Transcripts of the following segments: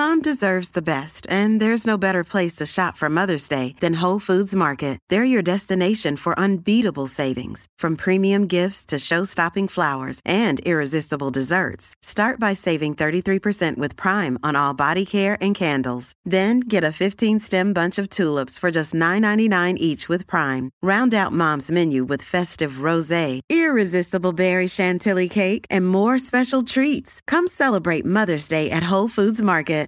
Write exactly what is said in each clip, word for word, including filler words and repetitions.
Mom deserves the best, and there's no better place to shop for Mother's Day than Whole Foods Market. They're your destination for unbeatable savings, from premium gifts to show-stopping flowers and irresistible desserts. Start by saving thirty-three percent with Prime on all body care and candles. Then get a fifteen-stem bunch of tulips for just nine ninety-nine each with Prime. Round out Mom's menu with festive rosé, irresistible berry chantilly cake, and more special treats. Come celebrate Mother's Day at Whole Foods Market.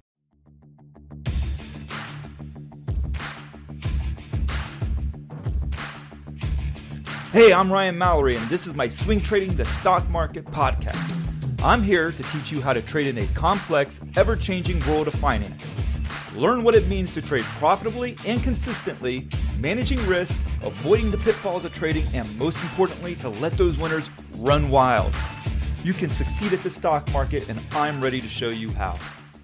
Hey, I'm Ryan Mallory, and this is my Swing Trading the Stock Market podcast. I'm here to teach you how to trade in a complex, ever-changing world of finance. Learn what it means to trade profitably and consistently, managing risk, avoiding the pitfalls of trading, and most importantly, to let those winners run wild. You can succeed at the stock market, and I'm ready to show you how.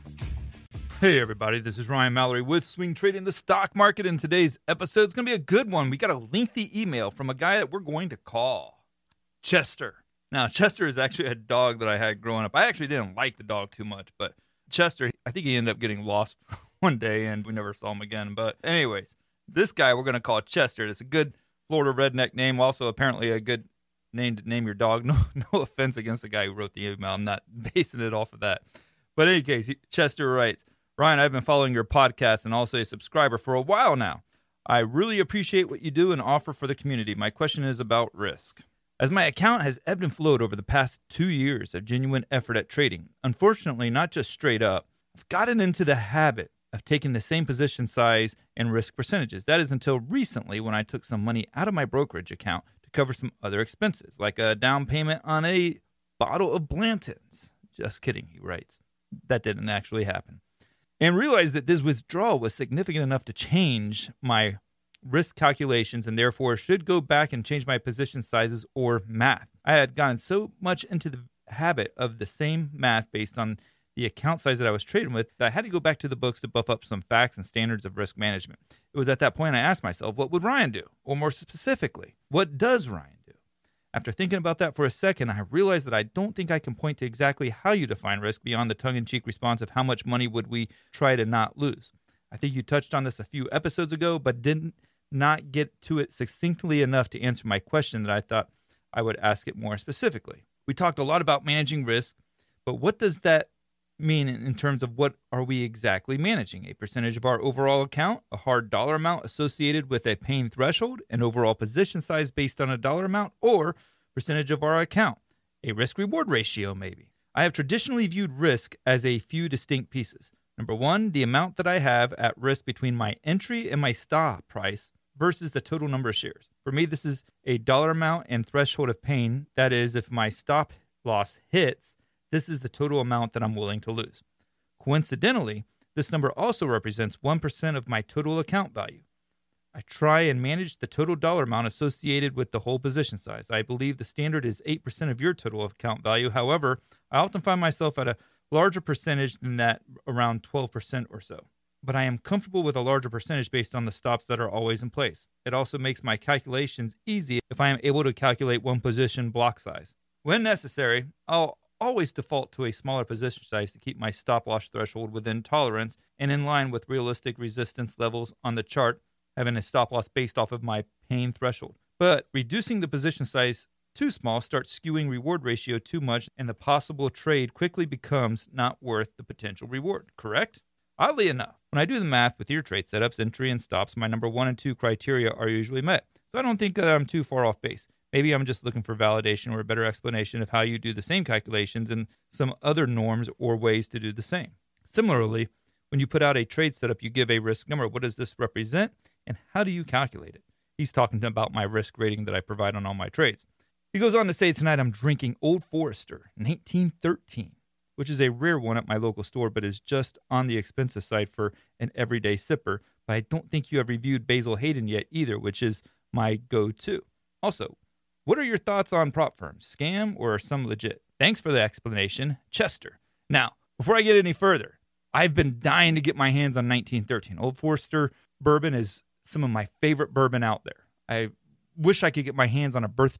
Hey everybody, this is Ryan Mallory with Swing Trading the Stock Market, and today's episode is going to be a good one. We got a lengthy email from a guy that we're going to call Chester. Now, Chester is actually a dog that I had growing up. I actually didn't like the dog too much, but Chester, I think he ended up getting lost one day, and we never saw him again. But anyways, this guy we're going to call Chester. It's a good Florida redneck name, also apparently a good name to name your dog. No, no offense against the guy who wrote the email. I'm not basing it off of that. But in any case, Chester writes, Ryan, I've been following your podcast and also a subscriber for a while now. I really appreciate what you do and offer for the community. My question is about risk. As my account has ebbed and flowed over the past two years of genuine effort at trading, unfortunately, not just straight up, I've gotten into the habit of taking the same position size and risk percentages. That is until recently when I took some money out of my brokerage account to cover some other expenses, like a down payment on a bottle of Blanton's. Just kidding, he writes. That didn't actually happen. And realized that this withdrawal was significant enough to change my risk calculations and therefore should go back and change my position sizes or math. I had gotten so much into the habit of the same math based on the account size that I was trading with that I had to go back to the books to buff up some facts and standards of risk management. It was at that point I asked myself, what would Ryan do? Or more specifically, what does Ryan do? After thinking about that for a second, I realized that I don't think I can point to exactly how you define risk beyond the tongue-in-cheek response of how much money would we try to not lose. I think you touched on this a few episodes ago, but didn't not get to it succinctly enough to answer my question that I thought I would ask it more specifically. We talked a lot about managing risk, but what does that mean in terms of what are we exactly managing? A percentage of our overall account, a hard dollar amount associated with a pain threshold, an overall position size based on a dollar amount, or percentage of our account, a risk-reward ratio maybe. I have traditionally viewed risk as a few distinct pieces. Number one, the amount that I have at risk between my entry and my stop price versus the total number of shares. For me, this is a dollar amount and threshold of pain. That is, if my stop loss hits, this is the total amount that I'm willing to lose. Coincidentally, this number also represents one percent of my total account value. I try and manage the total dollar amount associated with the whole position size. I believe the standard is eight percent of your total account value. However, I often find myself at a larger percentage than that, around twelve percent or so. But I am comfortable with a larger percentage based on the stops that are always in place. It also makes my calculations easy if I am able to calculate one position block size. When necessary, I'll always default to a smaller position size to keep my stop loss threshold within tolerance and in line with realistic resistance levels on the chart, having a stop loss based off of my pain threshold. But reducing the position size too small starts skewing reward ratio too much, and the possible trade quickly becomes not worth the potential reward, correct? Oddly enough, when I do the math with your trade setups, entry and stops, my number one and two criteria are usually met. So I don't think that I'm too far off base. Maybe I'm just looking for validation or a better explanation of how you do the same calculations and some other norms or ways to do the same. Similarly, when you put out a trade setup, you give a risk number. What does this represent, and how do you calculate it? He's talking about my risk rating that I provide on all my trades. He goes on to say, tonight I'm drinking Old Forester nineteen thirteen, which is a rare one at my local store, but is just on the expensive side for an everyday sipper. But I don't think you have reviewed Basil Hayden yet either, which is my go-to. Also, what are your thoughts on prop firms? Scam or some legit? Thanks for the explanation, Chester. Now, before I get any further, I've been dying to get my hands on nineteen thirteen. Old Forester bourbon is some of my favorite bourbon out there. I wish I could get my hands on a birthday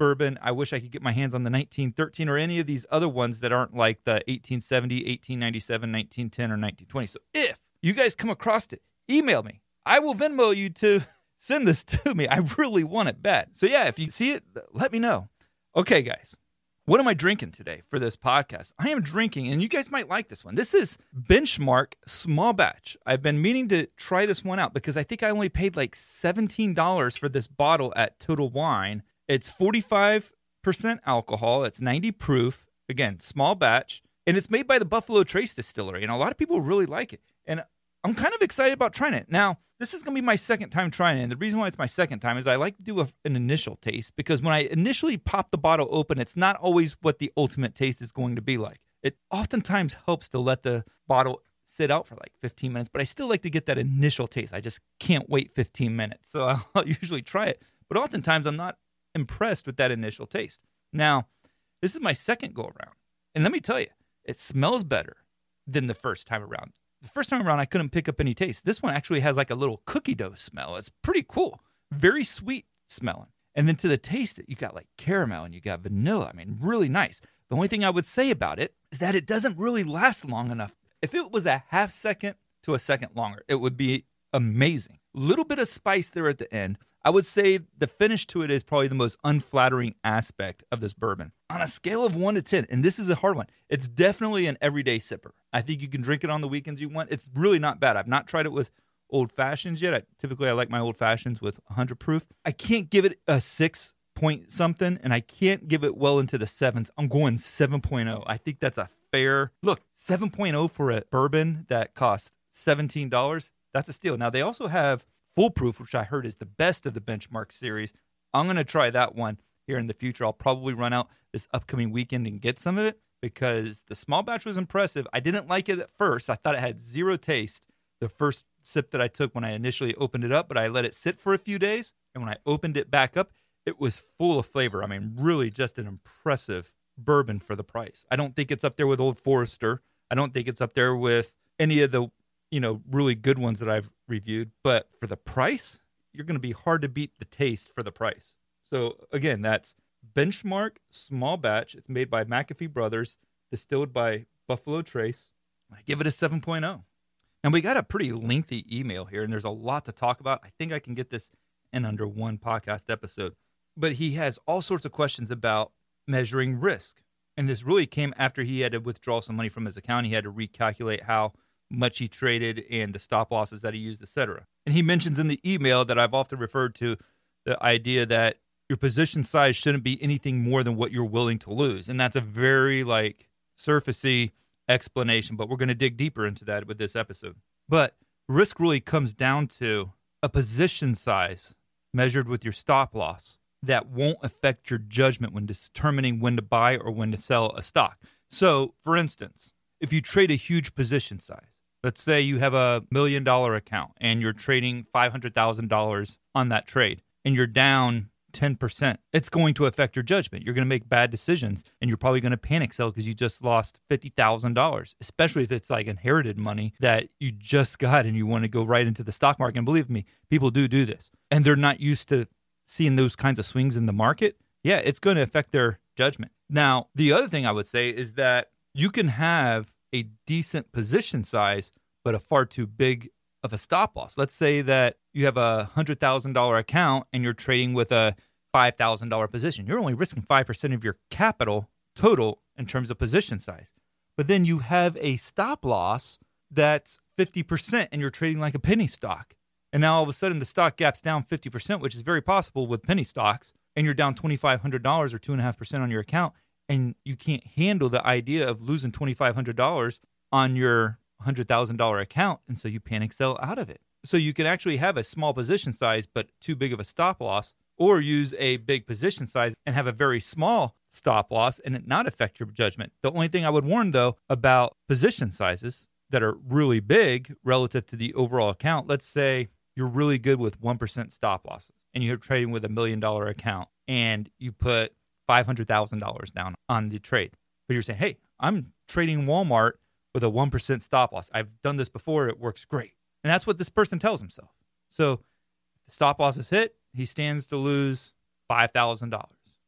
bourbon. I wish I could get my hands on the nineteen thirteen or any of these other ones that aren't like the eighteen seventy, eighteen ninety-seven, nineteen ten, or nineteen twenty. So if you guys come across it, email me. I will Venmo you to send this to me. I really want it bad. So yeah, if you see it, let me know. Okay, guys. What am I drinking today for this podcast? I am drinking, and you guys might like this one. This is Benchmark Small Batch. I've been meaning to try this one out because I think I only paid like seventeen dollars for this bottle at Total Wine. It's forty-five percent alcohol. It's ninety proof. Again, small batch. And it's made by the Buffalo Trace Distillery, and a lot of people really like it. And I'm kind of excited about trying it. Now, this is going to be my second time trying it. And the reason why it's my second time is I like to do a, an initial taste because when I initially pop the bottle open, it's not always what the ultimate taste is going to be like. It oftentimes helps to let the bottle sit out for like fifteen minutes, but I still like to get that initial taste. I just can't wait fifteen minutes. So I'll, I'll usually try it. But oftentimes I'm not impressed with that initial taste. Now, this is my second go around. And let me tell you, it smells better than the first time around. The first time around, I couldn't pick up any taste. This one actually has like a little cookie dough smell. It's pretty cool. Very sweet smelling. And then to the taste, you got like caramel and you got vanilla. I mean, really nice. The only thing I would say about it is that it doesn't really last long enough. If it was a half second to a second longer, it would be amazing. A little bit of spice there at the end. I would say the finish to it is probably the most unflattering aspect of this bourbon. On a scale of one to ten, and this is a hard one, it's definitely an everyday sipper. I think you can drink it on the weekends you want. It's really not bad. I've not tried it with old fashions yet. I, typically, I like my old fashions with one hundred proof. I can't give it a six point something, and I can't give it well into the sevens. I'm going seven point oh. I think that's a fair look. seven point oh for a bourbon that costs seventeen dollars. That's a steal. Now, they also have Full Proof, which I heard is the best of the Benchmark series. I'm going to try that one here in the future. I'll probably run out this upcoming weekend and get some of it because the small batch was impressive. I didn't like it at first. I thought it had zero taste the first sip that I took when I initially opened it up, but I let it sit for a few days. And when I opened it back up, it was full of flavor. I mean, really just an impressive bourbon for the price. I don't think it's up there with Old Forester. I don't think it's up there with any of the you know, really good ones that I've reviewed. But for the price, you're going to be hard to beat the taste for the price. So again, that's Benchmark Small Batch. It's made by McAfee Brothers, distilled by Buffalo Trace. I give it a seven point oh. And we got a pretty lengthy email here, and there's a lot to talk about. I think I can get this in under one podcast episode. But he has all sorts of questions about measuring risk. And this really came after he had to withdraw some money from his account. He had to recalculate how much he traded and the stop losses that he used, et cetera. And he mentions in the email that I've often referred to the idea that your position size shouldn't be anything more than what you're willing to lose. And that's a very like surfacey explanation, but we're going to dig deeper into that with this episode. But risk really comes down to a position size measured with your stop loss that won't affect your judgment when determining when to buy or when to sell a stock. So, for instance, if you trade a huge position size, let's say you have a million dollar account and you're trading five hundred thousand dollars on that trade and you're down ten percent, it's going to affect your judgment. You're going to make bad decisions and you're probably going to panic sell because you just lost fifty thousand dollars, especially if it's like inherited money that you just got and you want to go right into the stock market. And believe me, people do do this and they're not used to seeing those kinds of swings in the market. Yeah, it's going to affect their judgment. Now, the other thing I would say is that you can have a decent position size, but a far too big of a stop loss. Let's say that you have a one hundred thousand dollars account and you're trading with a five thousand dollars position. You're only risking five percent of your capital total in terms of position size. But then you have a stop loss that's fifty percent and you're trading like a penny stock. And now all of a sudden the stock gaps down fifty percent, which is very possible with penny stocks, and you're down twenty-five hundred dollars or two point five percent on your account. And you can't handle the idea of losing twenty-five hundred dollars on your one hundred thousand dollars account, and so you panic sell out of it. So you can actually have a small position size, but too big of a stop loss, or use a big position size and have a very small stop loss and it not affect your judgment. The only thing I would warn, though, about position sizes that are really big relative to the overall account, let's say you're really good with one percent stop losses, and you're trading with a million dollar account, and you put five hundred thousand dollars down on the trade. But you're saying, hey, I'm trading Walmart with a one percent stop loss. I've done this before. It works great. And that's what this person tells himself. So the stop loss is hit. He stands to lose five thousand dollars.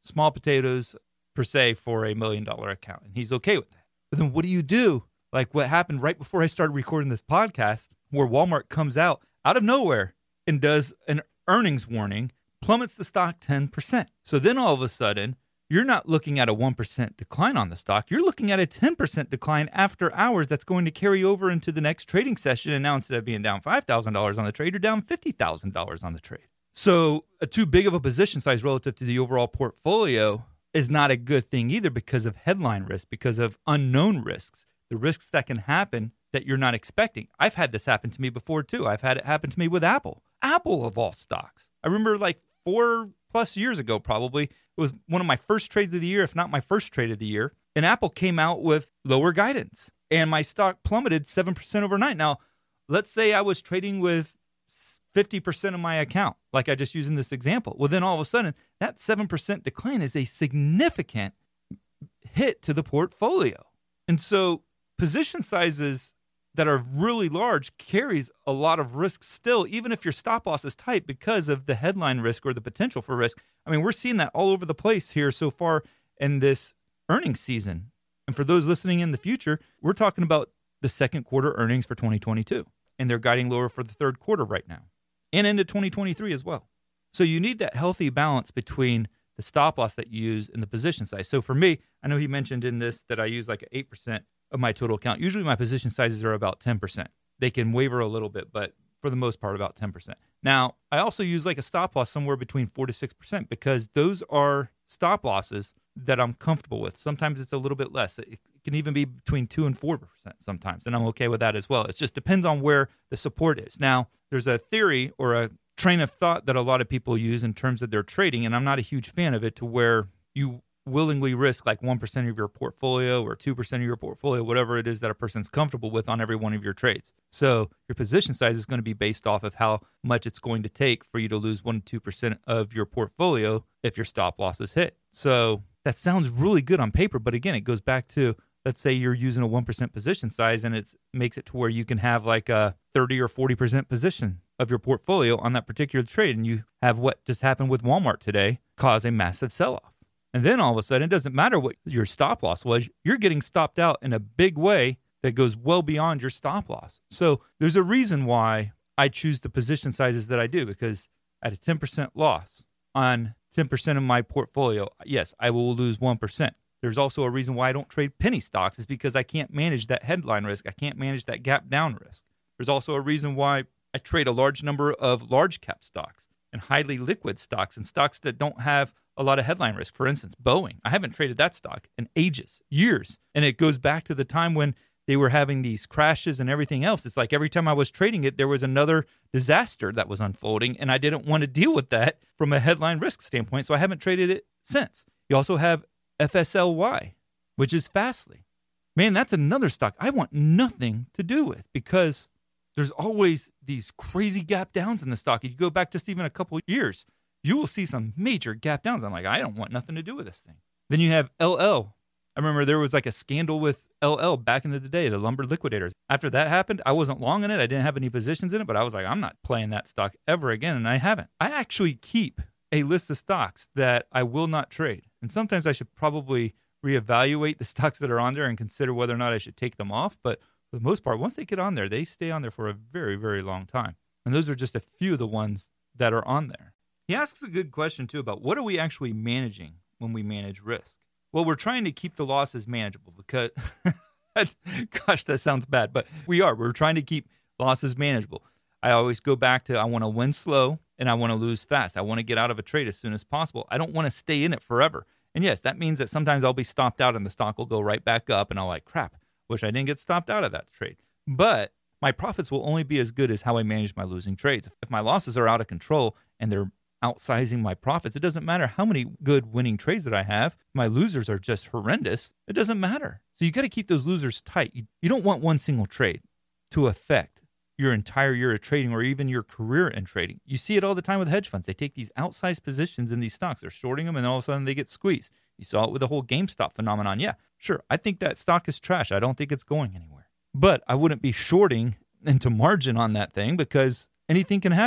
small potatoes per se for a million dollar account. And he's okay with that. But then what do you do? Like what happened right before I started recording this podcast, where Walmart comes out out of nowhere and does an earnings warning, plummets the stock ten percent. So then all of a sudden, you're not looking at a one percent decline on the stock. You're looking at a ten percent decline after hours that's going to carry over into the next trading session. And now instead of being down five thousand dollars on the trade, you're down fifty thousand dollars on the trade. So a too big of a position size relative to the overall portfolio is not a good thing either, because of headline risk, because of unknown risks, the risks that can happen that you're not expecting. I've had this happen to me before too. I've had it happen to me with Apple. Apple of all stocks. I remember like four plus years ago, probably, it was one of my first trades of the year, if not my first trade of the year. And Apple came out with lower guidance and my stock plummeted seven percent overnight. Now, let's say I was trading with fifty percent of my account, like I just used in this example. Well, then all of a sudden, that seven percent decline is a significant hit to the portfolio. And so position sizes that are really large carries a lot of risk still, even if your stop loss is tight, because of the headline risk or the potential for risk. I mean, we're seeing that all over the place here so far in this earnings season. And for those listening in the future, we're talking about the second quarter earnings for twenty twenty-two, and they're guiding lower for the third quarter right now and into twenty twenty-three as well. So you need that healthy balance between the stop loss that you use and the position size. So for me, I know he mentioned in this that I use like eight percent of my total account. Usually my position sizes are about ten percent. They can waver a little bit, but for the most part, about ten percent. Now, I also use like a stop loss somewhere between four to six percent, because those are stop losses that I'm comfortable with. Sometimes it's a little bit less. It can even be between two and four percent sometimes, and I'm okay with that as well. It just depends on where the support is. Now, there's a theory or a train of thought that a lot of people use in terms of their trading, and I'm not a huge fan of it, to where you willingly risk like one percent of your portfolio or two percent of your portfolio, whatever it is that a person's comfortable with on every one of your trades. So your position size is going to be based off of how much it's going to take for you to lose one to two percent of your portfolio if your stop loss is hit. So that sounds really good on paper, but again, it goes back to, let's say you're using a one percent position size, and it makes it to where you can have like a thirty or forty percent position of your portfolio on that particular trade, and you have what just happened with Walmart today cause a massive sell-off. And then all of a sudden, it doesn't matter what your stop loss was, you're getting stopped out in a big way that goes well beyond your stop loss. So there's a reason why I choose the position sizes that I do, because at a ten percent loss on ten percent of my portfolio, yes, I will lose one percent. There's also a reason why I don't trade penny stocks, is because I can't manage that headline risk. I can't manage that gap down risk. There's also a reason why I trade a large number of large cap stocks and highly liquid stocks and stocks that don't have a lot of headline risk. For instance, Boeing. I haven't traded that stock in ages, years. And it goes back to the time when they were having these crashes and everything else. It's like every time I was trading it, there was another disaster that was unfolding, and I didn't want to deal with that from a headline risk standpoint, so I haven't traded it since. You also have F S L Y, which is Fastly. Man, that's another stock I want nothing to do with, because there's always these crazy gap downs in the stock. If you go back just even a couple of years, you will see some major gap downs. I'm like, I don't want nothing to do with this thing. Then you have L L. I remember there was like a scandal with L L back in the day, the lumber liquidators. After that happened, I wasn't long in it. I didn't have any positions in it, but I was like, I'm not playing that stock ever again, and I haven't. I actually keep a list of stocks that I will not trade. And sometimes I should probably reevaluate the stocks that are on there and consider whether or not I should take them off. But for the most part, once they get on there, they stay on there for a very, very long time. And those are just a few of the ones that are on there. He asks a good question, too, about what are we actually managing when we manage risk? Well, we're trying to keep the losses manageable because, gosh, that sounds bad, but we are. We're trying to keep losses manageable. I always go back to I want to win slow and I want to lose fast. I want to get out of a trade as soon as possible. I don't want to stay in it forever. And yes, that means that sometimes I'll be stopped out and the stock will go right back up and I'll like, crap, wish I didn't get stopped out of that trade. But my profits will only be as good as how I manage my losing trades. If my losses are out of control and they're outsizing my profits, it doesn't matter how many good winning trades that I have. My losers are just horrendous. It doesn't matter. So you got to keep those losers tight. You, you don't want one single trade to affect your entire year of trading or even your career in trading. You see it all the time with hedge funds. They take these outsized positions in these stocks. They're shorting them and all of a sudden they get squeezed. You saw it with the whole GameStop phenomenon. Yeah, sure. I think that stock is trash. I don't think it's going anywhere. But I wouldn't be shorting into margin on that thing because anything can happen.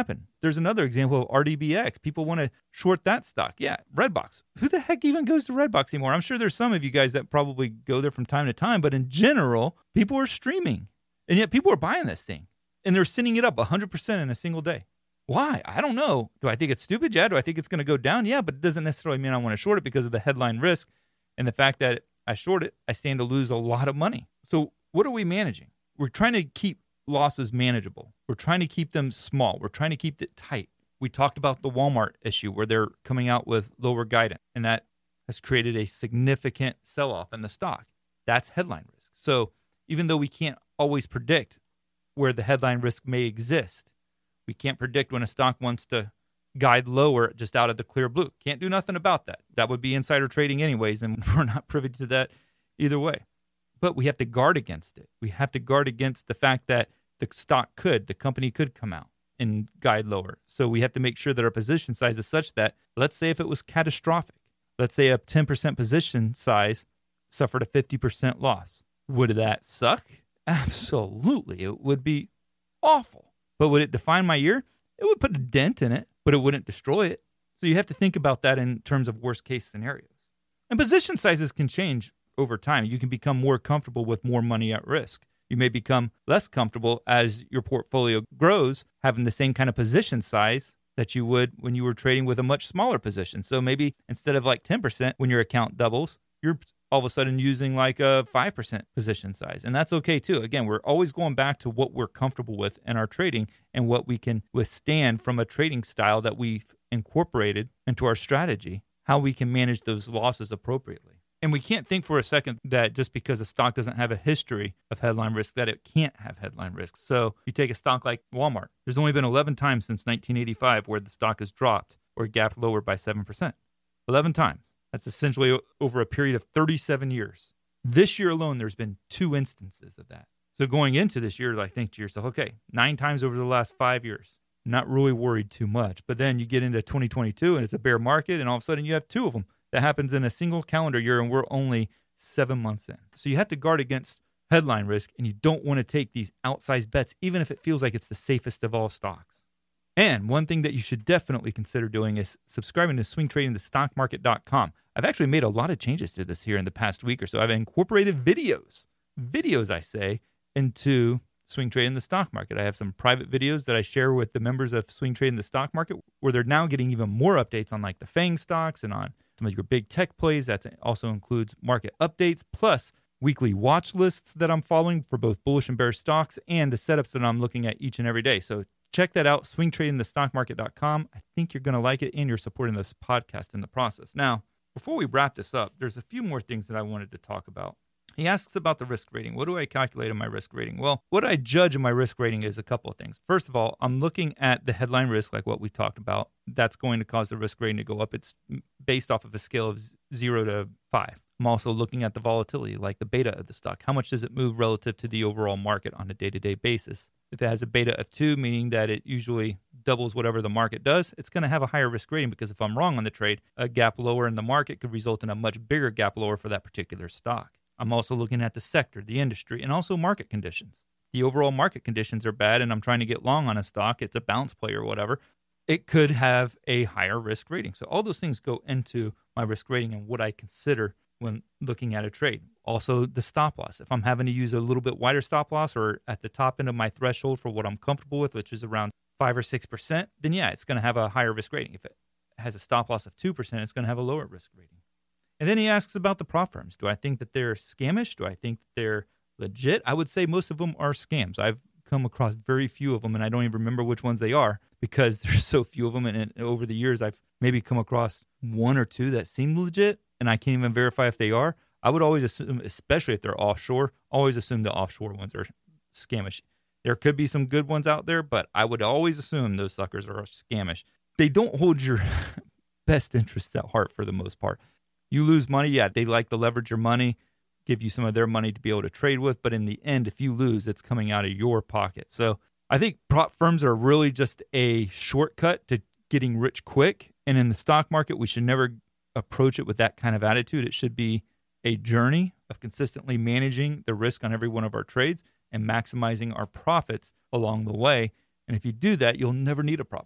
There's another example of R D B X. People want to short that stock. Yeah, Redbox. Who the heck even goes to Redbox anymore? I'm sure there's some of you guys that probably go there from time to time, but in general, people are streaming. And yet people are buying this thing. And they're sending it up one hundred percent in a single day. Why? I don't know. Do I think it's stupid? Yeah. Do I think it's going to go down? Yeah, but it doesn't necessarily mean I want to short it because of the headline risk and the fact that I short it, I stand to lose a lot of money. So what are we managing? We're trying to keep losses manageable. We're trying to keep them small. We're trying to keep it tight. We talked about the Walmart issue where they're coming out with lower guidance, and that has created a significant sell-off in the stock. That's headline risk. So even though we can't always predict where the headline risk may exist, we can't predict when a stock wants to guide lower just out of the clear blue. Can't do nothing about that. That would be insider trading anyways, and we're not privy to that either way. But we have to guard against it. We have to guard against the fact that the stock could, the company could come out and guide lower. So we have to make sure that our position size is such that, let's say if it was catastrophic, let's say a ten percent position size suffered a fifty percent loss. Would that suck? Absolutely. It would be awful. But would it define my year? It would put a dent in it, but it wouldn't destroy it. So you have to think about that in terms of worst case scenarios. And position sizes can change over time. You can become more comfortable with more money at risk. You may become less comfortable as your portfolio grows, having the same kind of position size that you would when you were trading with a much smaller position. So maybe instead of like ten percent when your account doubles, you're all of a sudden using like a five percent position size. And that's okay too. Again, we're always going back to what we're comfortable with in our trading and what we can withstand from a trading style that we've incorporated into our strategy, how we can manage those losses appropriately. And we can't think for a second that just because a stock doesn't have a history of headline risk, that it can't have headline risk. So you take a stock like Walmart. There's only been eleven times since nineteen eighty-five where the stock has dropped or gapped lower by seven percent. eleven times. That's essentially over a period of thirty-seven years. This year alone, there's been two instances of that. So going into this year, I think to yourself, okay, nine times over the last five years, not really worried too much. But then you get into twenty twenty-two and it's a bear market, and all of a sudden you have two of them. That happens in a single calendar year, and we're only seven months in. So you have to guard against headline risk, and you don't want to take these outsized bets, even if it feels like it's the safest of all stocks. And one thing that you should definitely consider doing is subscribing to swing trading the stock market dot com. I've actually made a lot of changes to this here in the past week or so. I've incorporated videos, videos I say, into Swing Trading the Stock Market. I have some private videos that I share with the members of Swing Trading the Stock Market, where they're now getting even more updates on like the FANG stocks and on some of your big tech plays. That also includes market updates, plus weekly watch lists that I'm following for both bullish and bearish stocks, and the setups that I'm looking at each and every day. So check that out, swing trading the stock market dot com. I think you're going to like it, and you're supporting this podcast in the process. Now, before we wrap this up, there's a few more things that I wanted to talk about. He asks about the risk rating. What do I calculate in my risk rating? Well, what I judge in my risk rating is a couple of things. First of all, I'm looking at the headline risk, like what we talked about. That's going to cause the risk rating to go up. It's based off of a scale of zero to five. I'm also looking at the volatility, like the beta of the stock. How much does it move relative to the overall market on a day-to-day basis? If it has a beta of two, meaning that it usually doubles whatever the market does, it's going to have a higher risk rating, because if I'm wrong on the trade, a gap lower in the market could result in a much bigger gap lower for that particular stock. I'm also looking at the sector, the industry, and also market conditions. The overall market conditions are bad, and I'm trying to get long on a stock. It's a bounce play or whatever. It could have a higher risk rating. So all those things go into my risk rating and what I consider when looking at a trade. Also, the stop loss. If I'm having to use a little bit wider stop loss or at the top end of my threshold for what I'm comfortable with, which is around five or six percent, then yeah, it's going to have a higher risk rating. If it has a stop loss of two percent, it's going to have a lower risk rating. And then he asks about the prop firms. Do I think that they're scamish? Do I think that they're legit? I would say most of them are scams. I've come across very few of them, and I don't even remember which ones they are because there's so few of them. And, and over the years, I've maybe come across one or two that seem legit, and I can't even verify if they are. I would always assume, especially if they're offshore, always assume the offshore ones are scamish. There could be some good ones out there, but I would always assume those suckers are scamish. They don't hold your best interests at heart for the most part. You lose money, yeah, they like to leverage your money, give you some of their money to be able to trade with, but in the end, if you lose, it's coming out of your pocket. So I think prop firms are really just a shortcut to getting rich quick, and in the stock market, we should never approach it with that kind of attitude. It should be a journey of consistently managing the risk on every one of our trades and maximizing our profits along the way. And if you do that, you'll never need a prop firm.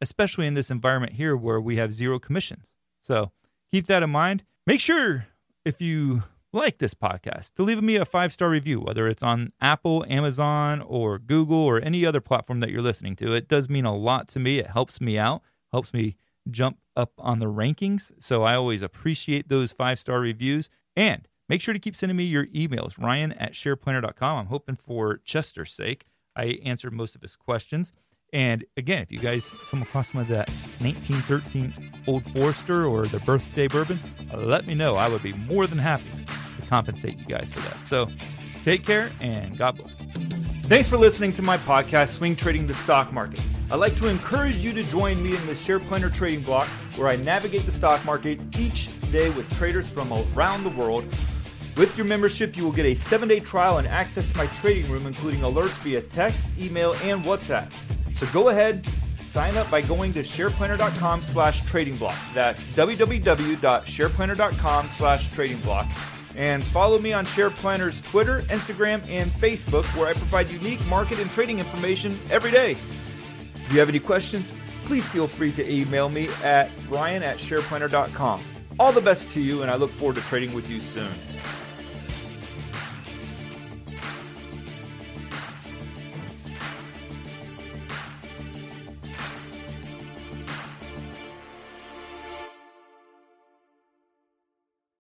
especially in this environment here where we have zero commissions. So keep that in mind. Make sure, if you like this podcast, to leave me a five-star review, whether it's on Apple, Amazon, or Google, or any other platform that you're listening to. It does mean a lot to me. It helps me out, helps me jump up on the rankings. So I always appreciate those five-star reviews. And make sure to keep sending me your emails, Ryan at SharePlanner dot com. I'm hoping for Chester's sake, I answered most of his questions. And again, if you guys come across some of that nineteen thirteen Old Forester or the birthday bourbon, let me know. I would be more than happy to compensate you guys for that. So take care and God bless. Thanks for listening to my podcast, Swing Trading the Stock Market. I'd like to encourage you to join me in the SharePlanner Trading Block, where I navigate the stock market each day with traders from around the world. With your membership, you will get a seven-day trial and access to my trading room, including alerts via text, email, and WhatsApp. So go ahead, sign up by going to SharePlanner dot com slash trading block. That's w w w dot SharePlanner dot com slash trading block. And follow me on SharePlanner's Twitter, Instagram, and Facebook, where I provide unique market and trading information every day. If you have any questions, please feel free to email me at Ryan at SharePlanner dot com. All the best to you, and I look forward to trading with you soon.